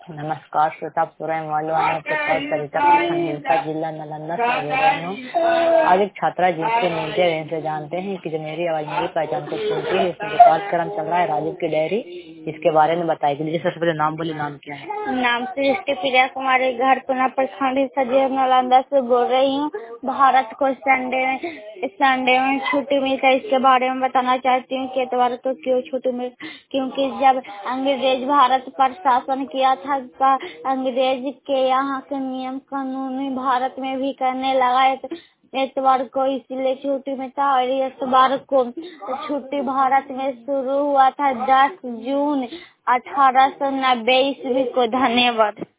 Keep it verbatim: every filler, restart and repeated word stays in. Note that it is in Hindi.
नमस्कार श्रोता पूरा वालों सरिता प्रखंड हिंसा जिला नालंदा से बोल रही हूँ। आज एक छात्रा जिससे मीडिया से जानते हैं कि जो मेरी आवाज मेरी पहचान को सुनती है, इसमें जो कार्यक्रम चल रहा है राजीव की डायरी, इसके बारे में बताएगी। मुझे सबसे पहले नाम बोले, नाम क्या है? नाम से इसके प्रिया कुमारी, घर पुना प्रखंड हिंसा जिला नालंदा से बोल रही हूँ। भारत को संडे में संडे में छुट्टी मिलता है, इसके बारे में बताना चाहती हूँ कि इतवार को क्यों छुट्टी मिल, क्योंकि जब अंग्रेज भारत पर शासन किया था, अंग्रेज के यहाँ के नियम कानून भारत में भी करने लगा है, इतवार को इसलिए छुट्टी में था। और इतवार को छुट्टी भारत में शुरू हुआ था दस जून अठारह सौ नब्बे ईस्वी को। धन्यवाद।